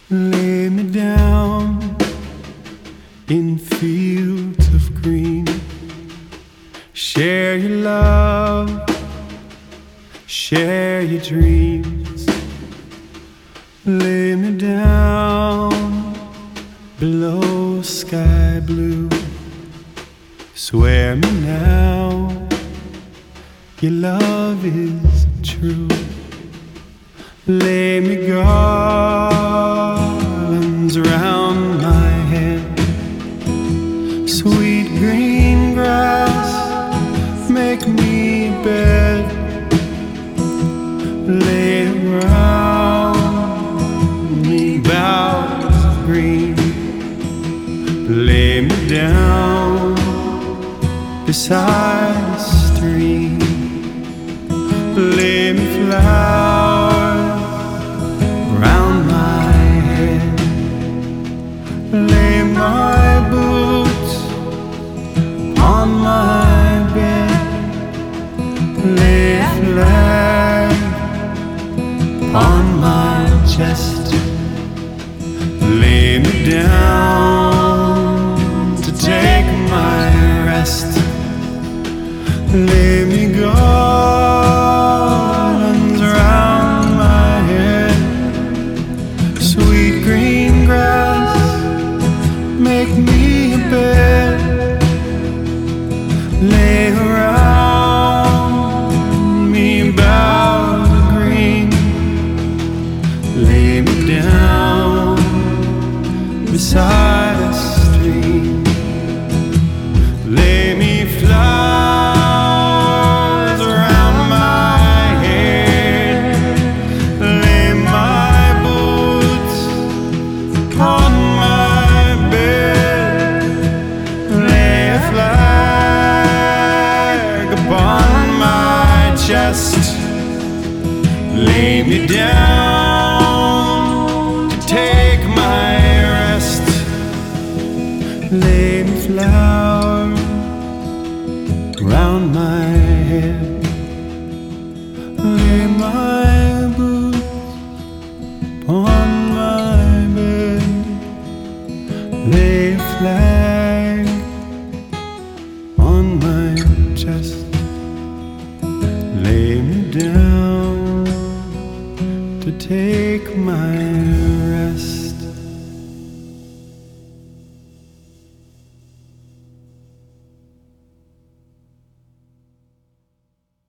Lay me down in fields of green. Share your love, share your dreams. Lay me down below sky blue. Swear me now your love is true. Lay me garlands around my head. Sweet green grass, make me a bed. Lay around me boughs of green. Lay me down beside a stream. Lay me flowers round my head. Lay my boots on my bed. Lay a flag on my chest. Lay me down to take my rest. Lay me garlands around my head. Sweet green grass, make me a bed. Lay around me boughs of green. Lay me down beside a stream. Lay me flowers around my head. Lay my boots on my bed. Lay a flag upon my chest. Lay me down to take my rest. Lay me flowers round my head. Lay my boots upon my bed. Lay a flag on my chest. Lay me down to take my